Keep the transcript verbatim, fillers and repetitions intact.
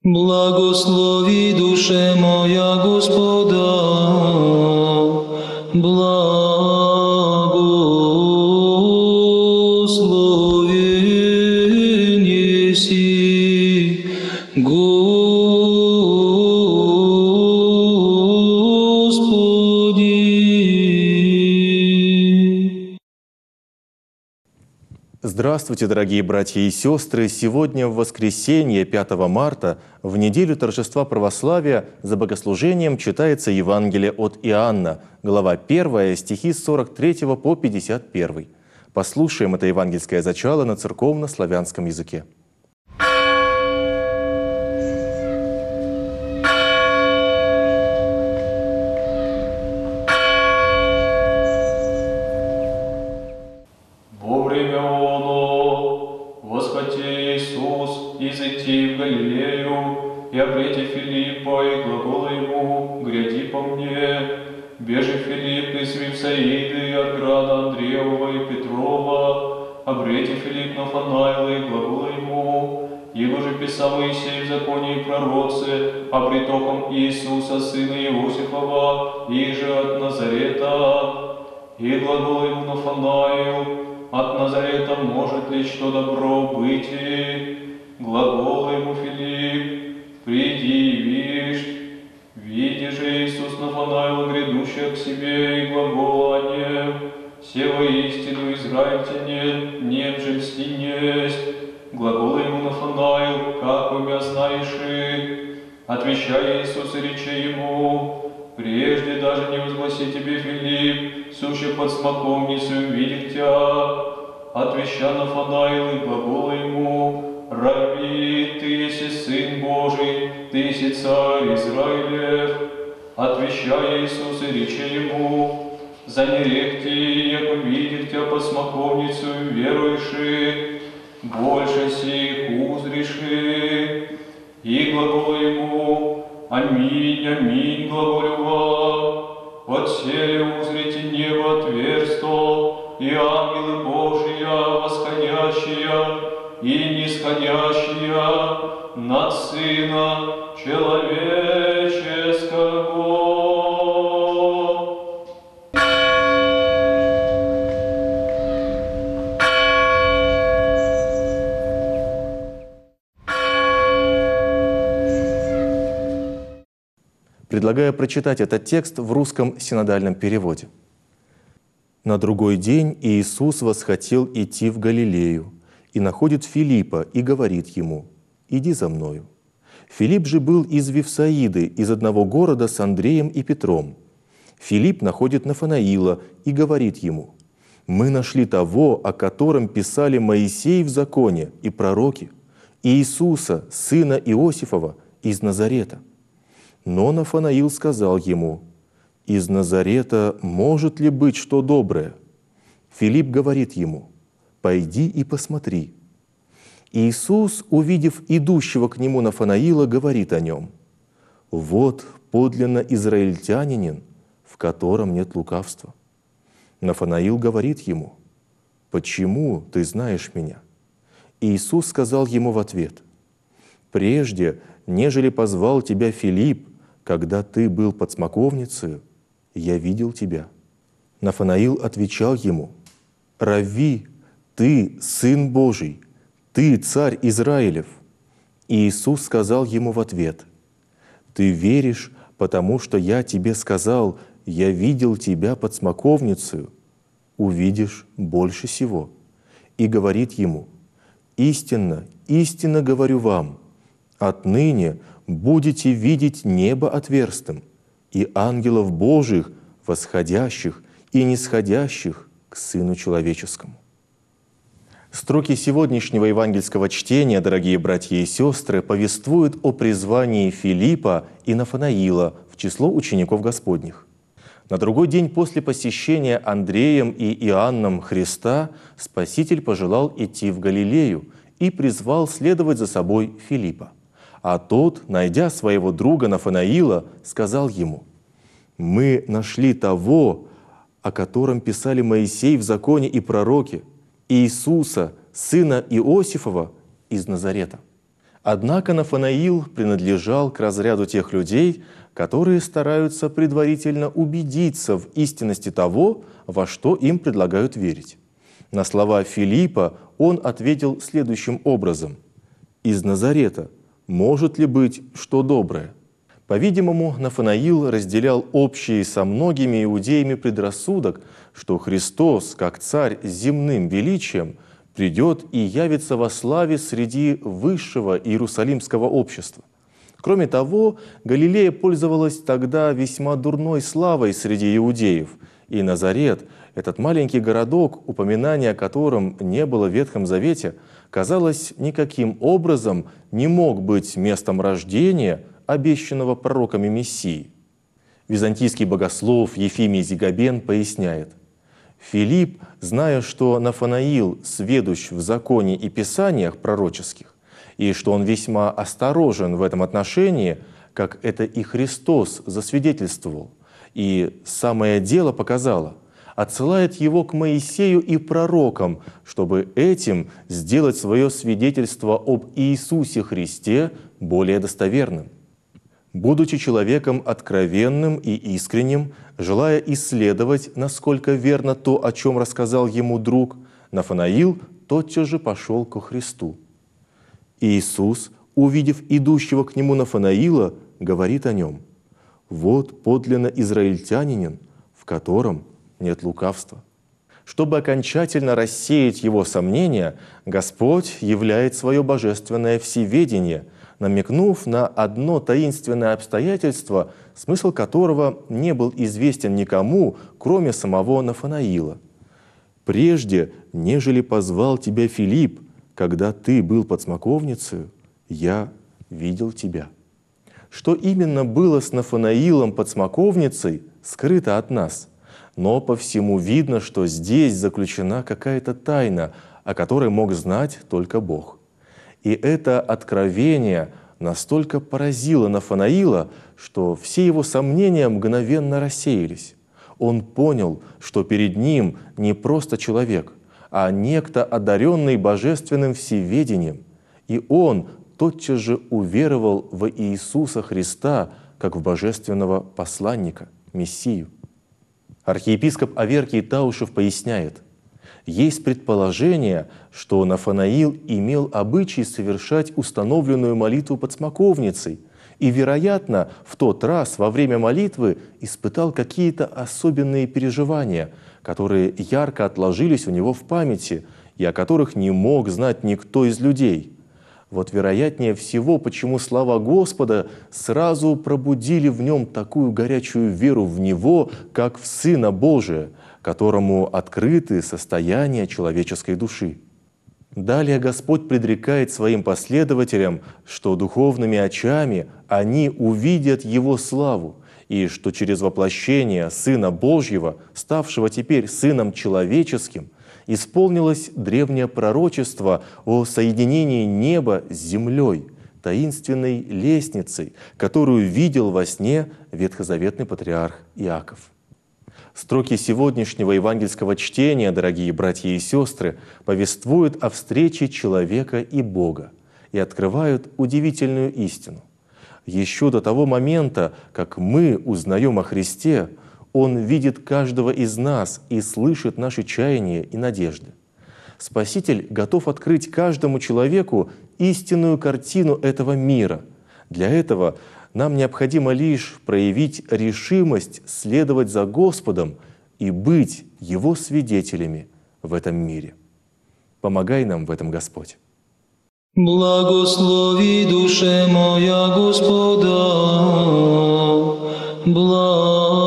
Благослови, душе моя, Господа, благословен еси, Господи. Здравствуйте, дорогие братья и сестры! Сегодня в воскресенье, пятого марта, в неделю торжества православия, за богослужением читается Евангелие от Иоанна, глава первая, стихи с сорок третьего по пятьдесят первый. Послушаем это евангельское зачало на церковно-славянском языке. Во время оно восхоти Иисус изойти в Галилею, и обрети Филиппа, и глагола ему: «Гряди по мне». Бежи Филипп из Вифсаиды, от града Андреева и Петрова, обрети Филипп Нафанаила, и глагола ему: «Его же писал Моисей в законе и пророце, о притоком Иисуса, сына Иосифова, и же от Назарета». И глагол ему Нафанаил: «От Назарета может ли что добро быть?» Глагол ему Филипп: «Приди и видишь». Видя же Иисус Нафанаила, грядущего к себе, и глагола о нем: «Се воистину израильтянин, нет же льсти несть». Глагол ему Нафанаил: «Как вы меня знаешь?» Отвечая Иисус и рече ему: «Прежде даже не возгласи тебе, Филипп, суще под смоковницей увидит тебя». Отвеча Нафанаил, и глагола ему: «Раби, ты еси Сын Божий, ты еси Царь Израилев». Отвечая Иисус и рече ему: «За нерехти, як увидит тебя под смоковницей, веруешь, больше сих узришь». И глагола ему: «Аминь, аминь, глаголю вам, отселе узрите небо отверсто, и ангелы Божия, восходящие и нисходящие над Сына Человеческого». Предлагаю прочитать этот текст в русском синодальном переводе. «На другой день Иисус восхотел идти в Галилею, и находит Филиппа, и говорит ему: „Иди за мною“. Филипп же был из Вифсаиды, из одного города с Андреем и Петром. Филипп находит Нафанаила и говорит ему: „Мы нашли того, о котором писали Моисей в законе и пророки, Иисуса, сына Иосифова, из Назарета“. Но Нафанаил сказал ему: «Из Назарета может ли быть что доброе?» Филипп говорит ему: «Пойди и посмотри». Иисус, увидев идущего к нему Нафанаила, говорит о нем: «Вот подлинно израильтянин, в котором нет лукавства». Нафанаил говорит ему: «Почему ты знаешь меня?» Иисус сказал ему в ответ: «Прежде, нежели позвал тебя Филипп, когда ты был под смоковницей, я видел тебя». Нафанаил отвечал ему: «Равви, ты Сын Божий, ты Царь Израилев». И Иисус сказал ему в ответ: «Ты веришь, потому что я тебе сказал: я видел тебя под смоковницей, увидишь больше сего». И говорит ему: «Истинно, истинно говорю вам, отныне будете видеть небо отверстым и ангелов Божьих, восходящих и нисходящих к Сыну Человеческому». Строки сегодняшнего евангельского чтения, дорогие братья и сестры, повествуют о призвании Филиппа и Нафанаила в число учеников Господних. На другой день после посещения Андреем и Иоанном Христа Спаситель пожелал идти в Галилею и призвал следовать за собой Филиппа. А тот, найдя своего друга Нафанаила, сказал ему: «Мы нашли того, о котором писали Моисей в законе и пророки, Иисуса, сына Иосифова, из Назарета». Однако Нафанаил принадлежал к разряду тех людей, которые стараются предварительно убедиться в истинности того, во что им предлагают верить. На слова Филиппа он ответил следующим образом: «Из Назарета может ли быть что доброе?» По-видимому, Нафанаил разделял общий со многими иудеями предрассудок, что Христос, как царь с земным величием, придет и явится во славе среди высшего иерусалимского общества. Кроме того, Галилея пользовалась тогда весьма дурной славой среди иудеев, и Назарет, этот маленький городок, упоминания о котором не было в Ветхом Завете, казалось, никаким образом не мог быть местом рождения обещанного пророками Мессии. Византийский богослов Ефимий Зигабен поясняет: «Филипп, зная, что Нафанаил сведущ в законе и писаниях пророческих, и что он весьма осторожен в этом отношении, как это и Христос засвидетельствовал, и самое дело показало, отсылает его к Моисею и пророкам, чтобы этим сделать свое свидетельство об Иисусе Христе более достоверным. Будучи человеком откровенным и искренним, желая исследовать, насколько верно то, о чем рассказал ему друг, Нафанаил тотчас же пошел ко Христу. Иисус, увидев идущего к нему Нафанаила, говорит о нем: «Вот подлинно израильтянин, в котором нет лукавства». Чтобы окончательно рассеять его сомнения, Господь являет свое божественное всеведение, намекнув на одно таинственное обстоятельство, смысл которого не был известен никому, кроме самого Нафанаила. «Прежде, нежели позвал тебя Филипп, когда ты был под смоковницей, я видел тебя». Что именно было с Нафанаилом под смоковницей, скрыто от нас, но по всему видно, что здесь заключена какая-то тайна, о которой мог знать только Бог. И это откровение настолько поразило Нафанаила, что все его сомнения мгновенно рассеялись. Он понял, что перед ним не просто человек, а некто, одаренный божественным всеведением. И он тотчас же уверовал в Иисуса Христа как в божественного посланника, Мессию. Архиепископ Аверкий Таушев поясняет: есть предположение, что Нафанаил имел обычай совершать установленную молитву под смоковницей и, вероятно, в тот раз во время молитвы испытал какие-то особенные переживания, которые ярко отложились у него в памяти и о которых не мог знать никто из людей. Вот вероятнее всего, почему слова Господа сразу пробудили в нем такую горячую веру в Него, как в Сына Божия, которому открыты состояния человеческой души. Далее Господь предрекает своим последователям, что духовными очами они увидят Его славу, и что через воплощение Сына Божьего, ставшего теперь Сыном Человеческим, исполнилось древнее пророчество о соединении неба с землей, таинственной лестницей, которую видел во сне ветхозаветный патриарх Иаков. Строки сегодняшнего евангельского чтения, дорогие братья и сестры, повествуют о встрече человека и Бога и открывают удивительную истину. Еще до того момента, как мы узнаем о Христе, Он видит каждого из нас и слышит наши чаяния и надежды. Спаситель готов открыть каждому человеку истинную картину этого мира. Для этого нам необходимо лишь проявить решимость следовать за Господом и быть Его свидетелями в этом мире. Помогай нам в этом, Господь. Благослови душе моя Господа, благослови.